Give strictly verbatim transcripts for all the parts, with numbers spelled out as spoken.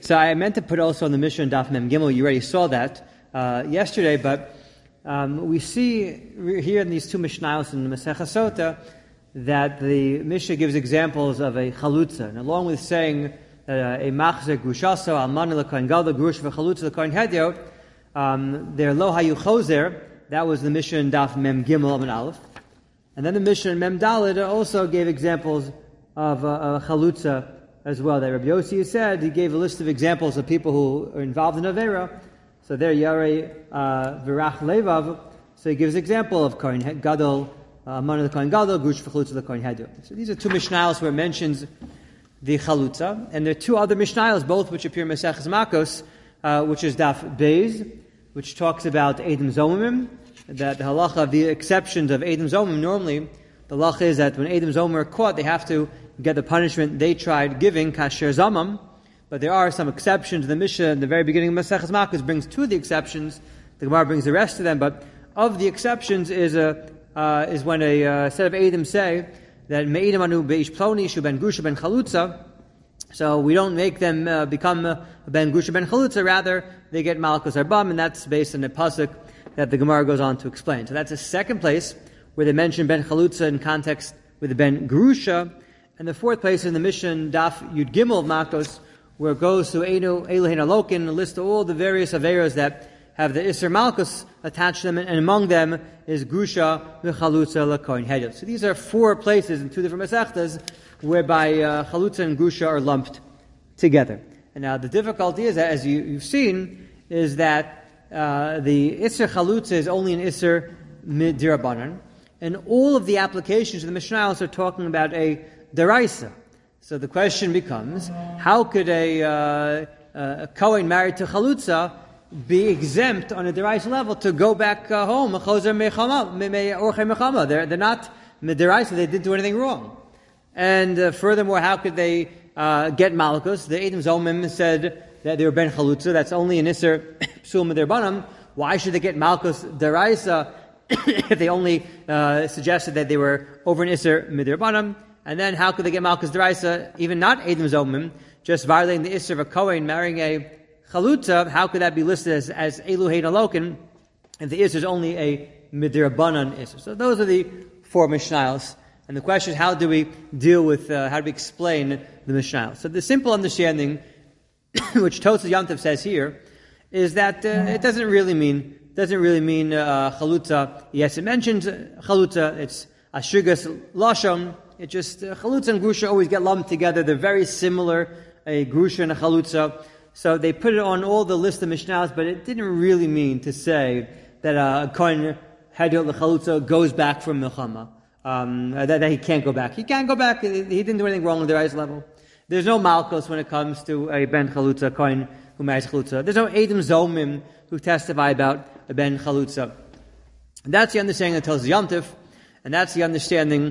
So I meant to put also on the Mishnah and Daf Mem Gimel. You already saw that uh, yesterday, but um, we see here in these two Mishnayos in the Masechah Sota that the Mishnah gives examples of a chalutza, and along with saying that uh, a machzer grushaso almana l'kohen gadol grush v'chalutza l'kohen hedyot, um, their lo hayu chozer. That was the Mishnah in Daf Mem Gimel and Aleph, and then the Mishnah in Mem Daled also gave examples of uh, uh, chalutza as well. That Rabbi Yossi said he gave a list of examples of people who are involved in avera. So there, Yarei uh, Virach Levav. So he gives an example of Kohen Gadol, Amana the Kohen Gadol, Gush V'Chalutza the Kohen Hedyot. So these are two Mishnayos where it mentions the Chalutza, and there are two other Mishnayos, both which appear in Maseches Makos, uh, which is Daf Beis, which talks about Edom Zomim, that the halacha of the exceptions of Edom Zomim. Normally, the halacha is that when Edom Zomim are caught, they have to get the punishment they tried giving, Kasher Zamam. But there are some exceptions. The Mishnah in the very beginning of Maseches Makos brings two of the exceptions. The Gemara brings the rest of them. But of the exceptions is a uh, is when a uh, set of Edom say that Me'edom anu be'ish ploni shu ben grusha ben chalutza. So we don't make them uh, become uh, ben grusha ben chalutza. Rather, they get malchus arbam, and that's based on the pasuk that the Gemara goes on to explain. So that's a second place where they mention ben chalutza in context with the ben grusha. And the fourth place is in the Mishnah Daf Yud Gimel of Makos, where it goes to Einu Elohein Alokin, a list of all the various averos that have the Isser Malchus attached to them, and among them is Grusha v'Chalutza l'Kohen Hedyot. So these are four places in two different Masechtas whereby uh, Chalutza and Grusha are lumped together. And now the difficulty is that, as you, you've seen, is that uh, the Isser Chalutza is only an Isser Midirabanan, and all of the applications of the Mishnayos are talking about a Deraisa. So the question becomes, how could a, uh, a Kohen married to Chalutza be exempt on a Deraisa level to go back uh, home? They're, they're not Deraisa, they didn't do anything wrong. And uh, furthermore, how could they uh, get Malchus? The Edom Zomim said that they were Ben Chalutza, that's only an Isser Psul Midirbanan. Why should they get Malchus Deraisa if they only uh, suggested that they were over an Isser Midirbanan? And then how could they get Malchus Deraisa, even not Edom Zomim, just violating the Isser of a Kohen, marrying a Chalutza? How could that be listed as, as Elohein Alokin if the Isser is only a Midirabanan Isser? So those are the four Mishnayos. And the question is, how do we deal with, uh, how do we explain the Mishnayos? So the simple understanding, which Tosfos Yom says here, is that uh, it doesn't really mean, doesn't really mean uh, Chalutza. Yes, it mentions Chalutza, it's Ashigas Lashon. It just, uh, Chalutza and Grusha always get lumped together. They're very similar, a Grusha and a Chalutza. So they put it on all the list of Mishnahs, but it didn't really mean to say that uh, a Kohen Hedyot Chalutza goes back from Milchama. Um, that, that he can't go back. He can't go back. He, he didn't do anything wrong on the Deraisa level. There's no Malchus when it comes to a Ben Chalutza, Kohen who marries Chalutza. There's no Edom Zomim who testify about a Ben Chalutza. And that's the understanding that Tosfos Yom Tov, and that's the understanding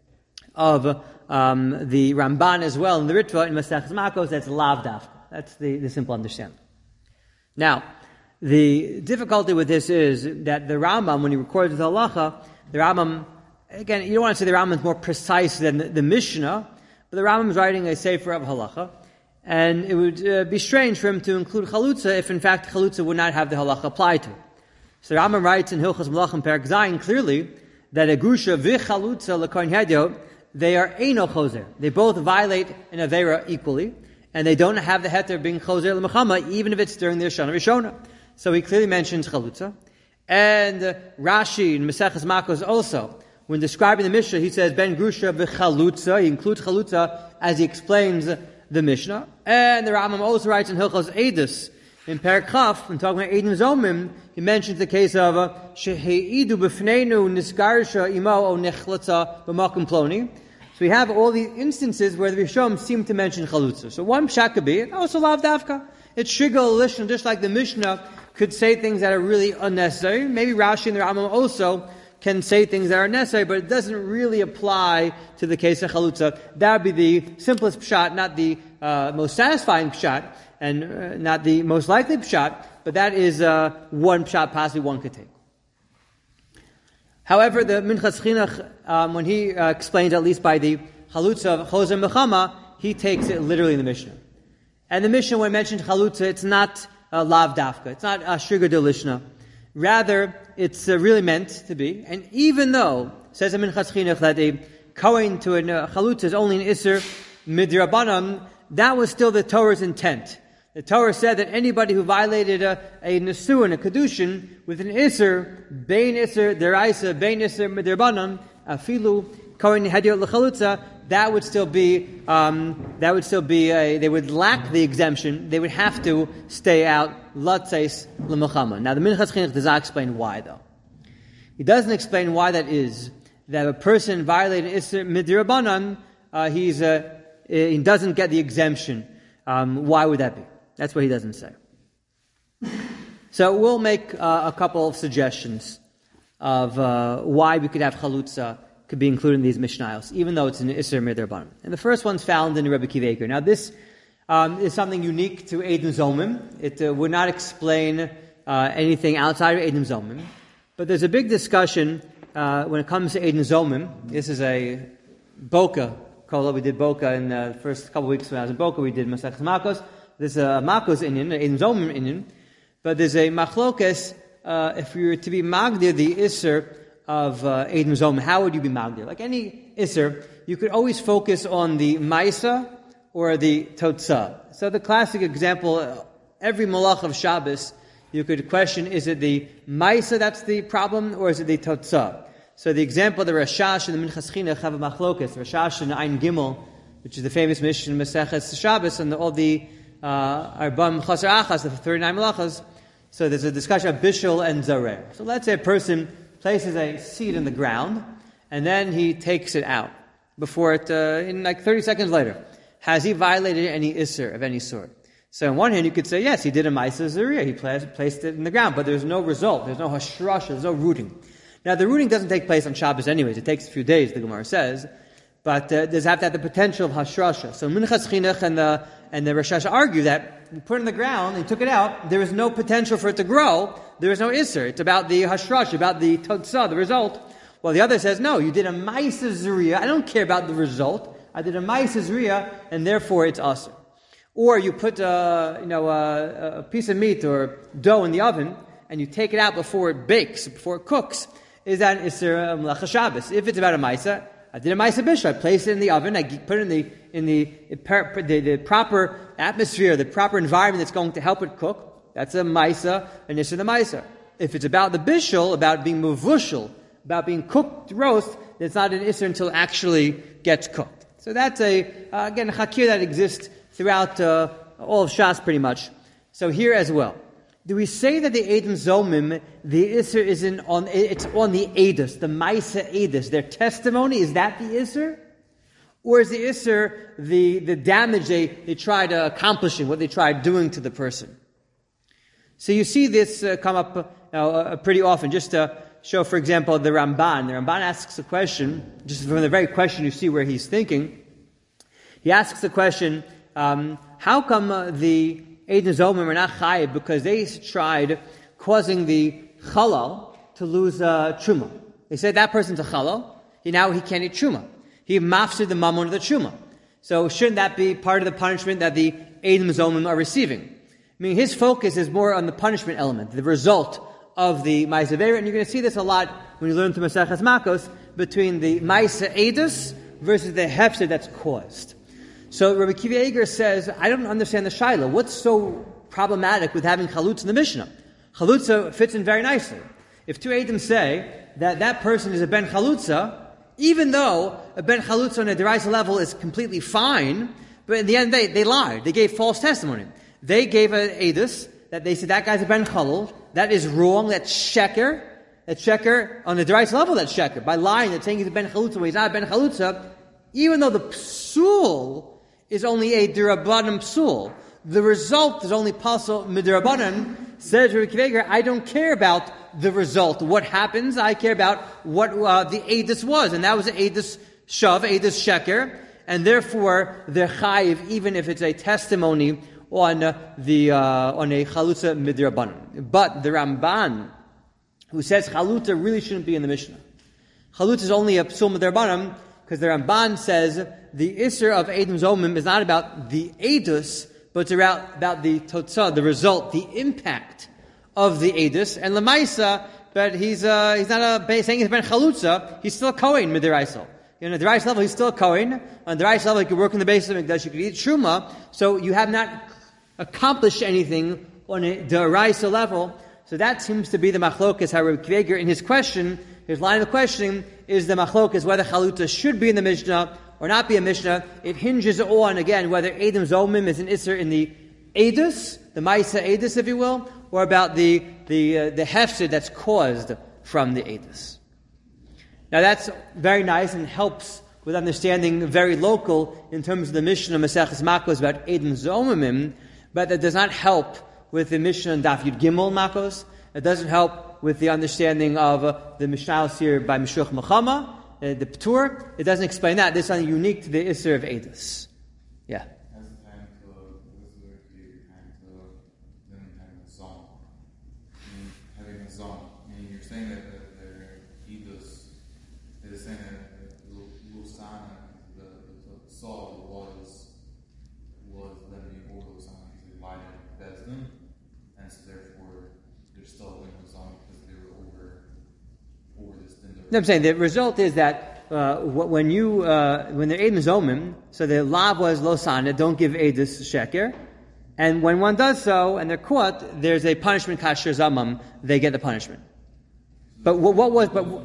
of um, the Ramban as well in the Ritva in Maseches Makos. That's Lav Dafka. That's the, the simple understanding. Now, the difficulty with this is that the Rambam, when he records the halacha, the Rambam, again, you don't want to say the Rambam is more precise than the, the Mishnah, but the Rambam is writing a sefer of halacha, and it would uh, be strange for him to include Chalutza if, in fact, Chalutza would not have the halacha applied to it. So the Rambam writes in Hilchos Melachim Perek Zayin clearly that a Grusha v'Chalutza l'Kohen Hedyot, they are Eino Chozer. They both violate an Avera equally, and they don't have the heter being Chozer l'Mechama, even if it's during the Shana Rishona. So he clearly mentions Chalutza. And uh, Rashi in Maseches Makos also, when describing the Mishnah, he says Ben Grusha v'Chalutza. He includes Chalutza as he explains the Mishnah. And the Rambam also writes in Hilchos Eidus, in Perek Chaf, when talking about Edom Zomim, he mentions the case of Sheheidu b'fneinu nisgarsha imo o nechlatza b'makom ploni. So we have all these instances where the Rishom seem to mention Chalutza. So one pshat could be, and also Lav Dafka. It's Shigal Lishon, just like the Mishnah could say things that are really unnecessary. Maybe Rashi and the Rambam also can say things that are necessary, but it doesn't really apply to the case of Chalutza. That would be the simplest pshat, not the uh, most satisfying pshat, and uh, not the most likely pshat, but that is uh, one pshat possibly one could take. However, the Minchas Chinuch, um, when he uh, explains, at least by the Chalutza of Chozer Mechama, he takes it literally in the Mishnah. And the Mishnah, when it mentioned chalutza, it's not uh, lav dafka. It's not ashriga de lishna. Rather, it's uh, really meant to be. And even though, says the Minchas Chinuch, that a kohen to a uh, chalutza is only an iser midrabanan, that was still the Torah's intent. The Torah said that anybody who violated a, a nesuin, a kedushin, with an iser, bein iser deraisa, bein iser midrabanan, afilu kohen hadiot lechalutza, that would still be, um, that would still be, a, they would lack the exemption. They would have to stay out latzeis l'mechama. Now, the Minchas Chinuch does not explain why, though. He doesn't explain why that is. That a person violated iser midrabanan, uh, he's uh, he doesn't get the exemption. Um, why would that be? That's what he doesn't say. So we'll make uh, a couple of suggestions of uh, why we could have chalutza could be included in these mishnayos, even though it's an iser midrabanan. And the first one's found in Rebbe Akiva Eiger. Now this um, is something unique to Eidem Zomim. It uh, would not explain uh, anything outside of Eidem Zomim. But there's a big discussion uh, when it comes to Eidem Zomim. This is a Boka Kola. We did Boka in uh, the first couple of weeks when I was in Boka. We did Masechtas Makos. There's a Makos Inyan, Eidem Zomim Inyan. But there's a Machlokes, uh, if you were to be Magdir, the Isser of uh, Eidem Zomim, how would you be Magdir? Like any Isser, you could always focus on the Maisa or the Totzah. So the classic example, uh, every Malach of Shabbos, you could question, is it the Maisa that's the problem, or is it the Totzah? So the example, the Rashash and the Minchas Chinuch have a Machlokes, Rashash and Ein Gimel, which is the famous Mishnah Maseches Shabbos, and the, all the uh, Arbam Chaser Achas, the thirty-nine Malachas. So there's a discussion of Bishul and Zareh. So let's say a person places a seed in the ground, and then he takes it out before it, uh, in like thirty seconds later. Has he violated any Isser of any sort? So on one hand, you could say, yes, he did a Maisa Zariah. He placed, placed it in the ground, but there's no result. There's no Hashrasha. There's no rooting. Now, the rooting doesn't take place on Shabbos anyways. It takes a few days, the Gemara says. But uh, there's have to have the potential of Hashrasha. So Minchas Chinuch and the, and the Rashash argue that you put it in the ground, and you took it out, there is no potential for it to grow. There is no Isser. It's about the Hashrash, about the Totzah, the result. Well, the other says, no, you did a Maisa Zariah. I don't care about the result. I did a Maisa Zariah, and therefore it's Asr. Or you put uh, you know, uh, a piece of meat or dough in the oven, and you take it out before it bakes, before it cooks. Is that an Isser Melacha Shabbos? If it's about a Maisa, I did a Maisa Bishul. I placed it in the oven. I put it in the in the, the, the proper atmosphere, the proper environment that's going to help it cook. That's a Maisa, an Isser the Maisa. If it's about the Bishul, about being Mavushal, about being cooked roast, it's not an Isser until it actually gets cooked. So that's a, uh, again, a Chakir that exists throughout uh, all of Shas pretty much. So here as well. Do we say that the Eidem Zomim, the Isser is in on, it's on the Eidos, the Maisa Eidos, their testimony, is that the Isser? Or is the Isser the, the damage they, they tried uh, accomplishing, what they tried doing to the person? So you see this uh, come up uh, uh, pretty often. Just to show, for example, the Ramban. The Ramban asks a question, just from the very question you see where he's thinking. He asks the question, um, how come uh, the Eidem Zomim are not chayiv because they tried causing the chalal to lose uh, truma? They said that person's a chalal, he, now he can't eat truma. He mafsid the mammon of the truma. So shouldn't that be part of the punishment that the Eidem Zomim are receiving? I mean, his focus is more on the punishment element, the result of the Maisa Veira, and you're going to see this a lot when you learn through Maseches Makos, between the Maisa Eidos versus the hefsed that's caused. So Rabbi Akiva Eiger says, I don't understand the Shaila. What's so problematic with having Chalutza in the Mishnah? Chalutza fits in very nicely. If two Eidim say that that person is a Ben Chalutza, even though a Ben Chalutza on a Deraisa level is completely fine, but in the end they, they lied. They gave false testimony. They gave an Eidus that they said that guy's a Ben Chalul. That is wrong. That's Sheker. That's Sheker on the Deraisa level. That's Sheker. By lying, they're saying he's a Ben Chalutza when he's not a Ben Chalutza, even though the Psul is only a Dirabanan Psul. The result is only Pasal Midrabanan. Says Rabbi Akiva Eiger, I don't care about the result. What happens? I care about what uh, the Eidus was. And that was an Eidus Shav, Eidus Sheker. And therefore, they're chayiv, even if it's a testimony on uh, the uh, on a Chalutza Midrabanan. But the Ramban, who says Chalutza really shouldn't be in the Mishnah. Chalutza is only a Psul Midrabanan, because the Ramban says the Isser of Eidem Zomim is not about the Eidus, but it's about, about the totzah, the result, the impact of the edus, and Lamaisa, but he's uh, he's not a, saying he's ben chalutza, he's still a Kohen, midiraisel. You know, at the Deraisa level, he's still a Kohen. On the Deraisa level, he could work in the base of the Mikdash, you could eat Truma, so you have not accomplished anything on a Deraisa level. So that seems to be the machlokas, how Rabbi Akiva Eiger, in his question, his line of questioning, is the machlokas whether chalutza should be in the Mishnah or not be a Mishnah. It hinges on, again, whether Edom Zomim is an Isser in the Edus, the Maisa Edus, if you will, or about the the uh, the hefsed that's caused from the Edus. Now that's very nice and helps with understanding very local in terms of the Mishnah Maseches Makos about Edom Zomimim, but that does not help with the Mishnah Daf Yud Gimel Makos. It doesn't help with the understanding of uh, the Mishnah here by Mishloach Mechama, uh, the Ptur. It doesn't explain that. This is something unique to the Isser of Edus. Yeah. No, I'm saying the result is that uh, when you uh, when they're Edom Zomim, so the lav was losana, don't give Edus sheker, and when one does so and they're caught, there's a punishment kasher zamam. They get the punishment. But what, what was but?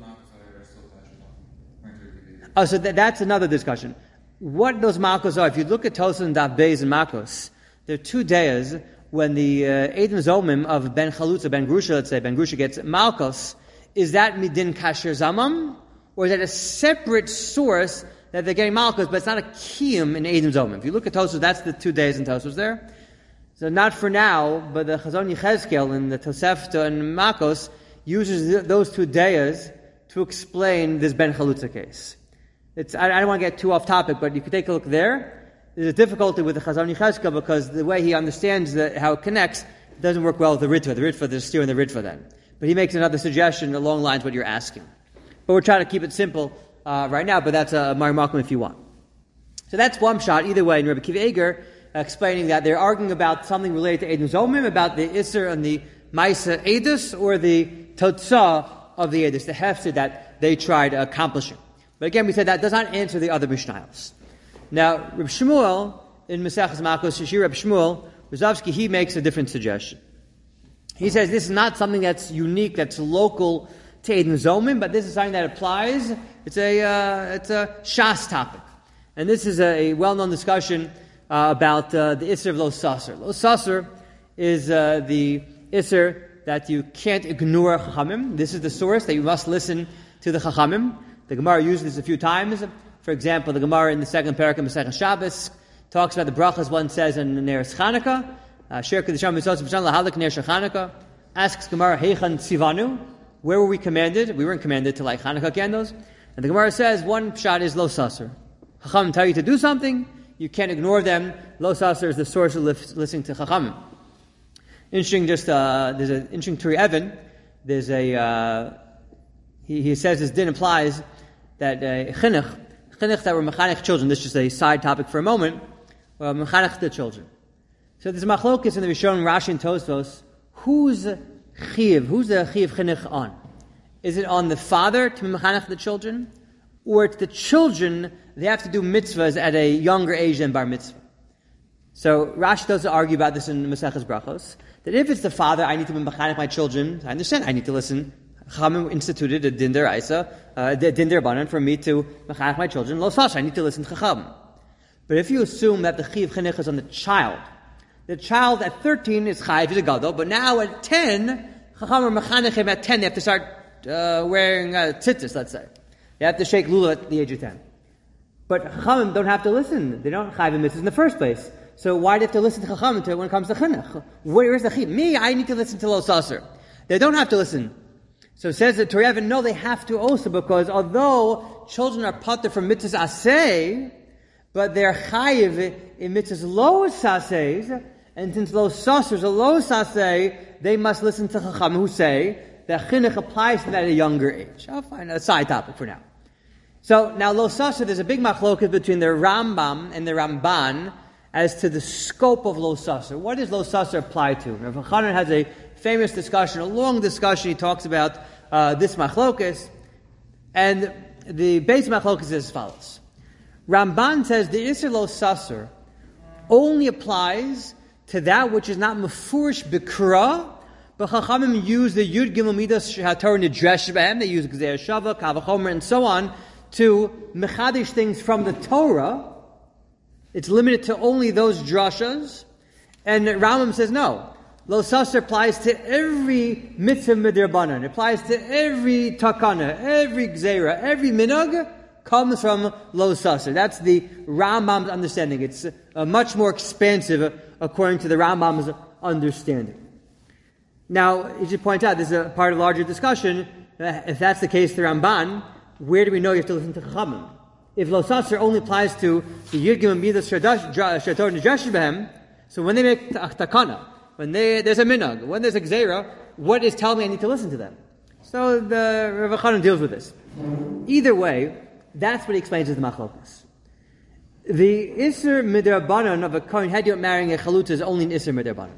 Oh, so that, that's another discussion. What those malchus are? If you look at Tosafos and Daf Beis and Makos, there are two days when the uh, Edom Zomim of Ben Chalutza, Ben Grusha, let's say Ben Grusha gets malchus. Is that midin kasher zamam, or is that a separate source that they're getting malchus, but it's not a kiyum in Edom Zomim? If you look at Tosafos, that's the two days in Tosafos there. So not for now, but the Chazon Yechezkel in the Tosefta and Makos uses th- those two days to explain this Ben Chalutza case. It's, I, I don't want to get too off topic, but you can take a look there. There's a difficulty with the Chazon Yechezkel because the way he understands the, how it connects doesn't work well with the Ritva. The Ritva, there's steer in the Ritva then. But he makes another suggestion along the lines of what you're asking. But we're trying to keep it simple uh, right now, but that's a Mar Malcolm if you want. So that's one shot, either way, in Rabbi Akiva Eiger, uh, explaining that they're arguing about something related to Edom Zomim, about the Isser and the Maisa Edus, or the Totzah of the Edus, the Hefsed that they tried accomplishing. But again, we said that does not answer the other Mishnayos. Now, Reb Shmuel, in Maseches Makos, Shishir Reb Shmuel, Rozovsky, he makes a different suggestion. He says this is not something that's unique, that's local to Edom Zomim, but this is something that applies. It's a uh, it's a Shas topic, and this is a, a well-known discussion uh, about uh, the Isser of Lo Sasser. Lo Sasser is uh, the Isser that you can't ignore Chachamim. This is the source that you must listen to the Chachamim. The Gemara uses this a few times. For example, the Gemara in the second parak of Masechah Shabbos talks about the brachas one says in Neres Chanukah. Asks Gemara, Heichan Tzivanu, where were we commanded? We weren't commanded to light Chanukah candles. And the Gemara says, one shot is Lo Sasser. Chacham tell you to do something, you can't ignore them. Lo Sasser is the source of listening to Chacham. Interesting, just, uh, there's an interesting Turi Evan. There's a, uh, he, he says this din applies that, uh, chinuch, chinuch that were mechanech children, this is just a side topic for a moment, well, mechanech the children. So there's a machlokes in the Rishon, Rashi, and Tosfos. Who's chiv? Who's the chiv chinuch on? Is it on the father to mechanech the children, or it's the children? They have to do mitzvahs at a younger age than bar mitzvah. So Rashi does argue about this in Maseches Brachos that if it's the father, I need to mechanech my children. I understand. I need to listen. Chachamim instituted a din deraisa, a din derabanan for me to mechanech my children. Lo sash, I need to listen to Chachamim. But if you assume that the chiv chinuch is on the child. The child at thirteen is chayiv, he's a gadol, but now at ten, Chacham or mechanechim at ten, they have to start uh, wearing uh, tzitzis, let's say. They have to shake lulav at the age of ten. But Chachamim don't have to listen. They don't chayiv mitzvahs in the first place. So why do they have to listen to Chachamim when it comes to chinuch? Where is the chiv? Me, I need to listen to Lo Sasser. They don't have to listen. So it says that Turi Evan, no, they have to also, because although children are pater from mitzvahs aseh, but they're chayiv in mitzvahs lo saseh, and since lo saseh is a lo saseh, they must listen to Chacham who say that chinuch applies to that at a younger age. I'll find a side topic for now. So now lo saseh, there's a big machloket between the Rambam and the Ramban as to the scope of lo sasser. What does lo sasser apply to? Rav Chanan has a famous discussion, a long discussion. He talks about uh, this machlokas, and the base machlokas is as follows. Ramban says the Isser lo sasser only applies to that which is not mefurish b'kra, but Chachamim use the Yud Gimel Midas Shehator Nidresh B'hem. They use Gzeir Shava, Kavachomer, and so on to mechadish things from the Torah. It's limited to only those drashas. And Rambam says no. Lo Sasser applies to every mitzvah midrabanan. It applies to every takana, every gzeira, every minhag comes from Lo Sasser. That's the Rambam's understanding. It's uh, much more expansive uh, according to the Rambam's understanding. Now, you should point out, this is a part of a larger discussion. Uh, if that's the case, the Ramban, where do we know you have to listen to Chachamim? If Lo Sasser only applies to the Yud Gimel Midas Shehator Nidresh B'hem, so when they make takana, when they, there's a minhag, when there's a gzeira, what is telling me I need to listen to them? So the Rav Chanan deals with this. Either way, that's what he explains as the machlokas. The Isser Midrabanan of a Kohen Hedyot marrying a Chalutza is only an Isser Midrabanan.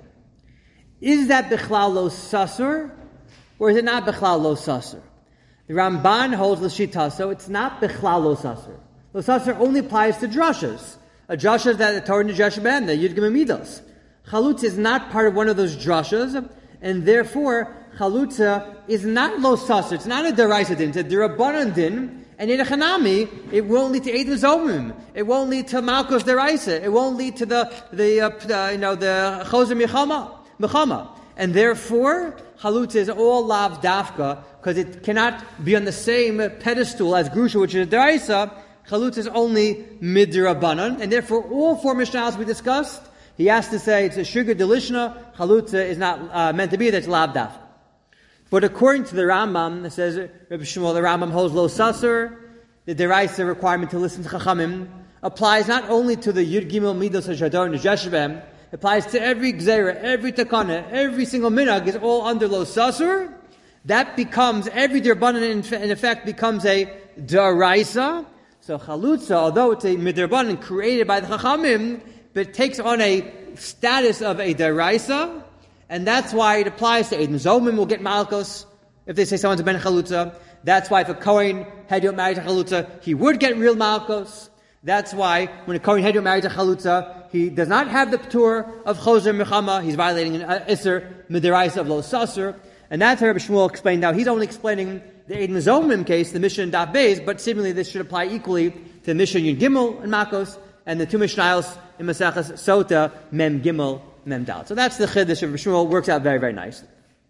Is that Bechlal Lo Sasser, or is it not Bechlal Lo Sasser? The Ramban holds L'shita, so it's not Bechlal Lo Sasser. Lo Sasser only applies to drashas. A drashas that the Torah Nidresh B'hem, the Yud Gimel Midos. Chalutza is not part of one of those drashas, and therefore Chalutza is not Lo Sasser. It's not a Deraisa din, it's a Derabanan din. And in a Chanami, it won't lead to Eidim Zomim. It won't lead to Malkos Deraisa. It won't lead to the the uh, uh, you know the Choser Mechama. Mechama. And therefore, Chalutza is all Lav Dafka, because it cannot be on the same pedestal as Grusha, which is Deraisa. Chalutza is only Midrabanan, and therefore all four Mishnahs we discussed, he has to say it's a sugar delishna. Chalutza is not uh, meant to be, that's Lav Dafka. But according to the Rambam, it says, Rabbi Shmuel, the Rambam holds Lo Sasser, the Deraisa requirement to listen to Chachamim, applies not only to the Yud Gimel Midos HaShador Nidresh B'hem, applies to every gzeira, every takana, every single minhag is all under Lo Sasser. That becomes, every dirbanan in, in effect becomes a Deraisa. So Chalutza, although it's a midrabanan created by the Chachamim, but it takes on a status of a Deraisa, and that's why it applies to Eidim Zomim will get Malkos, if they say someone's a Ben Chalutza. That's why if a Kohen Hedyot married to Chalutza, he would get real Malkos. That's why when a Kohen Hedyot married to Chalutza, he does not have the Ptur of Choser Mechama, he's violating an Isser Midiraisa of Lo Sasser. And that's how Rabbi Shmuel explained. Now, he's only explaining the Eidim Zomim case, the Mishnah in Daf Beis, but seemingly this should apply equally to the Mishnah Yud Gimel and Makos, and the two Mishnayos in Maseches Sota, Mem Gimel, Mem Dal. So that's the Chiddush of Rabbi Shmuel, works out very, very nicely.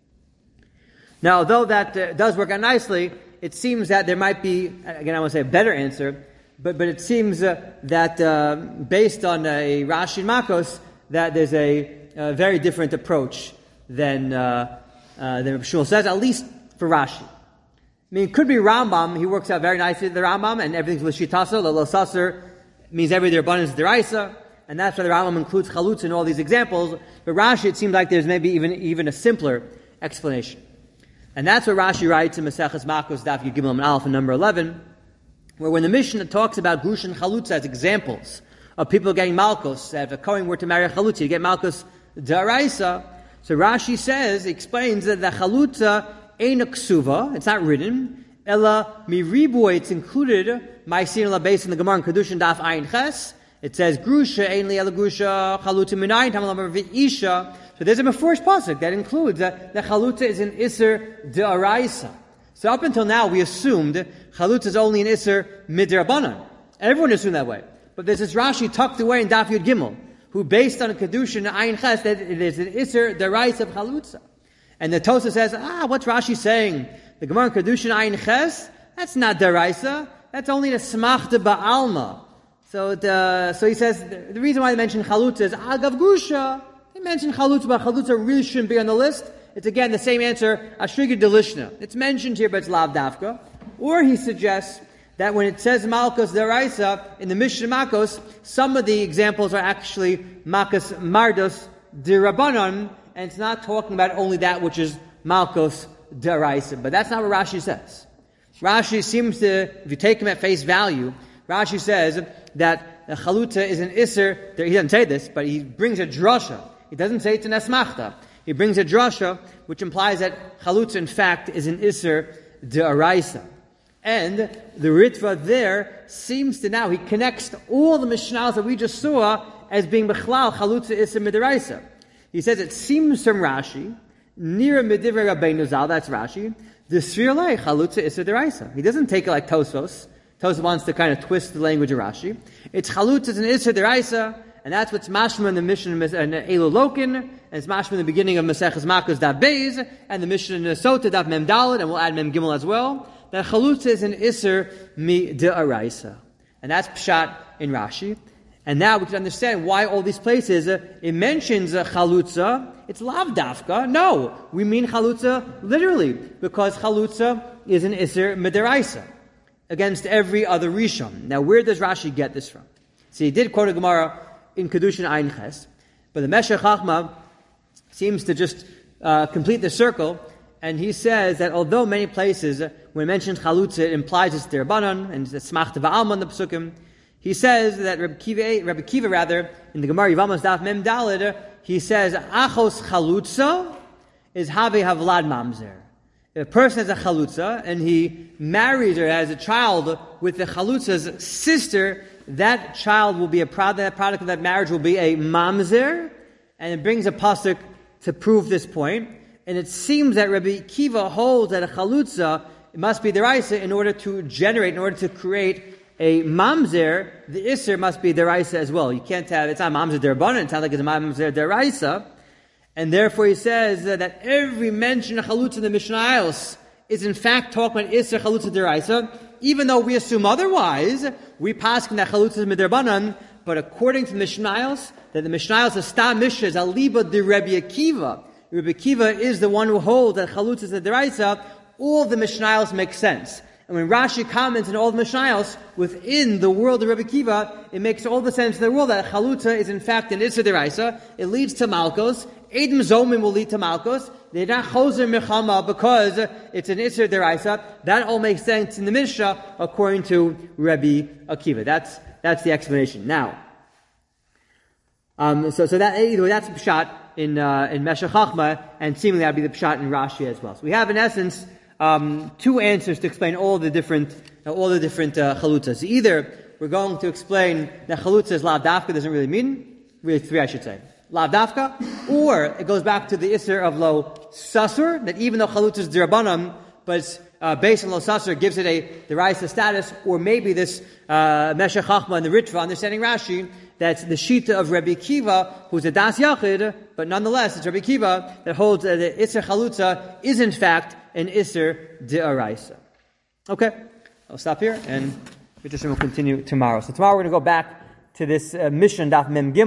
Now, although that uh, does work out nicely, it seems that there might be, again, I want to say a better answer, but but it seems uh, that uh, based on a Rashi and Makos, that there's a, a very different approach than uh, uh, than Rabbi Shmuel says, at least for Rashi. I mean, it could be Rambam, he works out very nicely the Rambam, and everything's L'shitasa, the Lo Sasser means every their abundance is Deraisa, and that's why the Rambam includes Chalutz in all these examples. But Rashi, it seems like there's maybe even even a simpler explanation. And that's what Rashi writes in Maseches Makos, Daf Yud Gimel and Aleph, number eleven, where when the Mishnah talks about Grush and Chalutz as examples of people getting Malkos, if a Kohen were to marry a Chalutz, you get Malkos Deraisa. So Rashi says, explains that the Chalutza ain't a ksuva, it's not written, ella miriboy, it's included, Ma'asin la base in the Gemara in Kedushin Daf Ayin Ches. It says, Grusha, ein li ela Grusha, Chalutza minayin, tamalam v'isha. So there's a first pasuk that includes that the Chalutza is an Isser D'Araisa. So up until now, we assumed Chalutza is only an Isser Midrabanan. Everyone assumed that way. But there's this Rashi tucked away in Daf Yud Gimel, who based on a Kedushin Ayin Ches, that it is an Isser D'Araisa of Chalutza. And the Tosa says, ah, what's Rashi saying? The Gemara in Kedushin Ayin Ches, that's not D'Araisa, that's only a Smachta Ba'alma. So the, so he says, the, the reason why they mention Chalutza is Agav Grusha. They mentioned Chalutza, but Chalutza really shouldn't be on the list. It's again the same answer, Ashriga Delishna. It's mentioned here, but it's Lav Dafka. Or he suggests that when it says Malkos Deraisa in the Mishnah Makos, some of the examples are actually Malkos Mardos Dirabanan, and it's not talking about only that which is Malkos Deraisa. But that's not what Rashi says. Rashi seems to, if you take him at face value, Rashi says that uh, chalutza is an iser. He doesn't say this, but he brings a drasha. He doesn't say it's an asmachta. He brings a drasha, which implies that chalutza, in fact, is an iser de'araisa. And the Ritva there seems to now, he connects all the Mishnahs that we just saw as being Bechlal, Chalutza Issa Midiraisa. He says it seems from Rashi, near Midivrei Rabbeinu Zal, that's Rashi, the Svirlei, Chalutza Issa Diraisa. He doesn't take it like Tosfos. Tosfos wants to kind of twist the language of Rashi. It's Chalutza and Issa Diraisa, and that's what's mashma in the Mishnah in Elu Lokin, and it's mashma in the beginning of Maseches Makos Daf Beis, and the Mishnah in Sota Daf Mem Daled, and we'll add Mem Gimel as well. That chalutza is an iser mi de'araisa. And that's pshat in Rashi. And now we can understand why all these places, uh, it mentions uh, chalutza. It's lav dafka. No, we mean chalutza literally, because chalutza is an iser midiraisa against every other rishon. Now where does Rashi get this from? See, he did quote a Gemara in Kedushin Ayin Ches, but the Meshech Chachma seems to just uh, complete the circle. And he says that although many places, when it mentions chalutza, it implies it's derbanan, and it's smachta va'alma in the psukim, he says that Rabbi Kiva, Rabbi Kiva rather, in the Gemara Yevamos Daf Mem Daled, he says, achos chalutza is have havlad mamzer. If a person has a chalutza, and he marries or has a child with the chalutza's sister, that child will be a product, that product of that marriage will be a mamzer, and it brings a pasuk to prove this point. And it seems that Rabbi Kiva holds that a chalutza, it must be deraisa in order to generate, in order to create a mamzer, the iser must be deraisa as well. You can't have, it's not mamzer derbanan, it sounds like it's a mamzer deraisa. And therefore he says uh, that every mention of chalutza in the Mishnayos is in fact talking about iser chalutza deraisa, even though we assume otherwise, we pass that chalutza is miderbanan, but according to the Mishnayos, that the Mishnayos of Stam Mishnah is aliba de Rabbi Akiva. Rabbi Kiva is the one who holds that chalutza is a deraisa. All the Mishnayos make sense. And when Rashi comments in all the Mishnayos, within the world of Rabbi Kiva, it makes all the sense in the world that chalutza is in fact an issa deraisa. It leads to Malkos. Edom Zomim will lead to Malkos. They're not choser mechama because it's an issa deraisa. That all makes sense in the Mishnah according to Rabbi Akiva. That's, that's the explanation. Now, um, so, so that, either way, that's pshat in, uh, in Meshech Chachma, and seemingly that would be the pshat in Rashi as well. So we have, in essence, um, two answers to explain all the different, uh, all the different, uh, chalutzas. Either we're going to explain that chalutza is lav dafka, doesn't really mean, really three I should say. Lav dafka, or it goes back to the isser of lo sasur, that even though chalutza is dirabanan, but it's, uh, based on lo sasur, gives it a deraisa status, or maybe this, uh, Meshech Chachma and the Ritva, understanding Rashi, that's the shita of Rabbi Kiva, who's a das yachid, but nonetheless, it's Rabbi Kiva that holds that the Isser Chalutza is in fact an Isser De'araisa. Okay, I'll stop here, and we will continue tomorrow. So tomorrow we're going to go back to this uh, mission, Daf Mem Gimel.